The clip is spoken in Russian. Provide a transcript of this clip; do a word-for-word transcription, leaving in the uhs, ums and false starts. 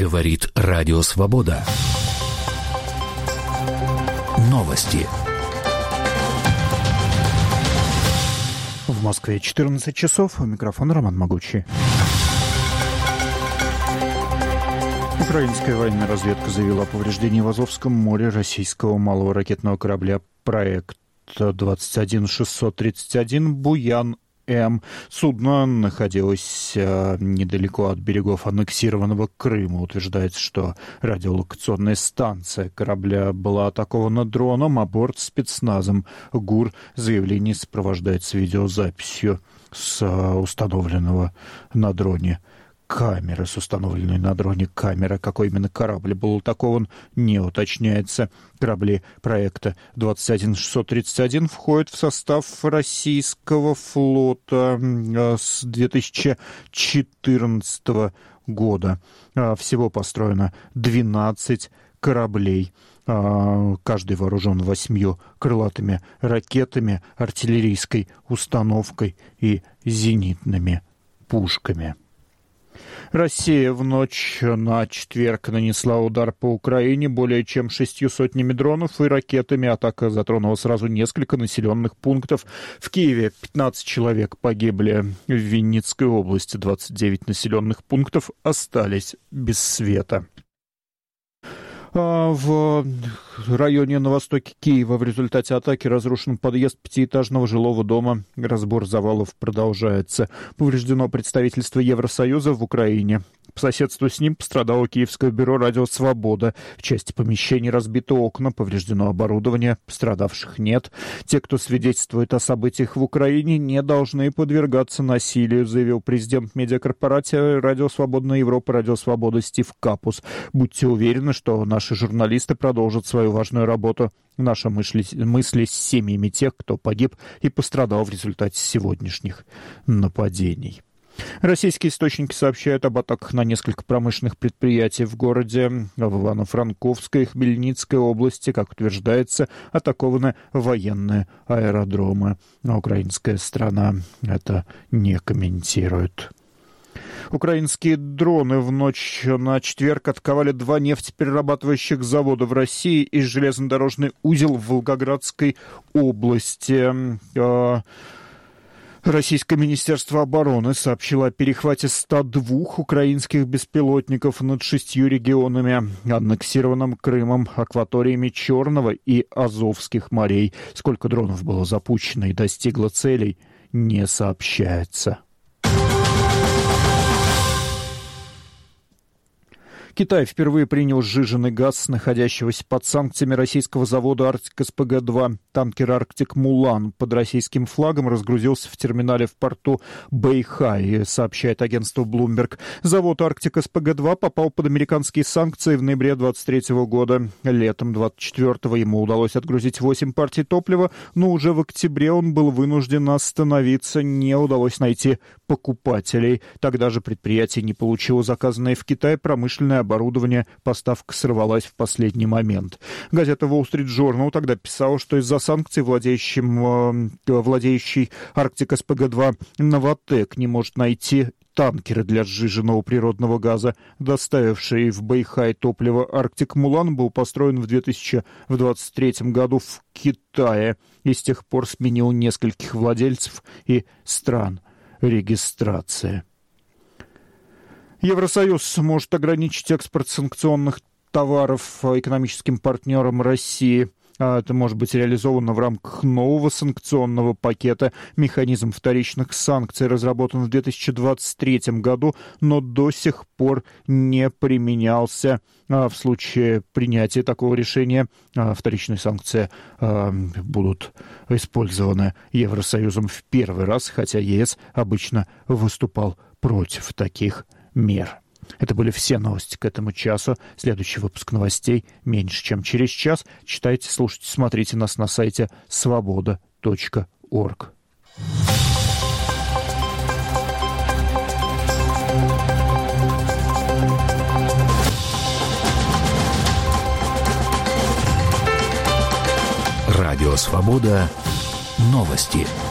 Говорит Радио Свобода. Новости. В Москве четырнадцать часов. У микрофона Роман Могучий. Украинская военная разведка заявила о повреждении в Азовском море российского малого ракетного корабля «Проект двадцать один шестьсот тридцать один «Буян-М». Судно находилось э, недалеко от берегов аннексированного Крыма. Утверждается, что радиолокационная станция корабля была атакована дроном, а борт спецназом. ГУР заявление сопровождается видеозаписью с э, установленного на дроне камеры, с установленной на дроне камеры. Какой именно корабль был атакован, не уточняется. Корабли проекта двадцать один шестьсот тридцать один входят в состав российского флота с две тысячи четырнадцатого года. Всего построено двенадцать кораблей. Каждый вооружен восьмью крылатыми ракетами, артиллерийской установкой и зенитными пушками. Россия в ночь на четверг нанесла удар по Украине более чем шестью сотнями дронов и ракетами. Атака затронула сразу несколько населенных пунктов. В Киеве пятнадцать человек погибли. В Винницкой области двадцать девять населенных пунктов остались без света. В районе на востоке Киева в результате атаки разрушен подъезд пятиэтажного жилого дома. Разбор завалов продолжается. Повреждено представительство Евросоюза в Украине. По соседству с ним пострадало Киевское бюро «Радио Свобода». В части помещений разбиты окна, повреждено оборудование, пострадавших нет. Те, кто свидетельствует о событиях в Украине, не должны подвергаться насилию, заявил президент медиакорпорации «Радио Свободная Европа», «Радио Свобода» Стив Капус. Будьте уверены, что наши журналисты продолжат свою важную работу. Наши мысли, мысли с семьями тех, кто погиб и пострадал в результате сегодняшних нападений. Российские источники сообщают об атаках на несколько промышленных предприятий в городе. В Ивано-Франковской и Хмельницкой области, как утверждается, атакованы военные аэродромы. Но украинская сторона это не комментирует. Украинские дроны в ночь на четверг атаковали два нефтеперерабатывающих завода в России и железнодорожный узел в Волгоградской области. Российское министерство обороны сообщило о перехвате ста двух украинских беспилотников над шестью регионами, аннексированным Крымом, акваториями Черного и Азовских морей. Сколько дронов было запущено и достигло целей, не сообщается. Китай впервые принял сжиженный газ с находящегося под санкциями российского завода «Арктик эс пэ гэ два». Танкер «Арктик Мулан» под российским флагом разгрузился в терминале в порту Бэйхай, сообщает агентство Bloomberg. Завод «Арктик эс пэ гэ два» попал под американские санкции в ноябре двадцать третьего года. Летом двадцать четвёртого ему удалось отгрузить восемь партий топлива, но уже в октябре он был вынужден остановиться, не удалось найти покупателей. Тогда же предприятие не получило заказанное в Китае промышленное оборудование, поставка сорвалась в последний момент. Газета Wall Street Journal тогда писала, что из-за санкций владеющим, э, владеющий «Арктик эс пэ гэ два» «Новатэк» не может найти танкеры для сжиженного природного газа. Доставивший в Бэйхай топливо «Арктик Мулан» был построен в две тысячи двадцать третьем году в Китае и с тех пор сменил нескольких владельцев и стран регистрации. Евросоюз сможет ограничить экспорт санкционных товаров экономическим партнерам России. Это может быть реализовано в рамках нового санкционного пакета. Механизм вторичных санкций разработан в две тысячи двадцать третьем году, но до сих пор не применялся. В случае принятия такого решения вторичные санкции будут использованы Евросоюзом в первый раз, хотя ЕС обычно выступал против таких мер. Это были все новости к этому часу. Следующий выпуск новостей меньше, чем через час. Читайте, слушайте, смотрите нас на сайте свобода точка орг. Радио Свобода. Новости.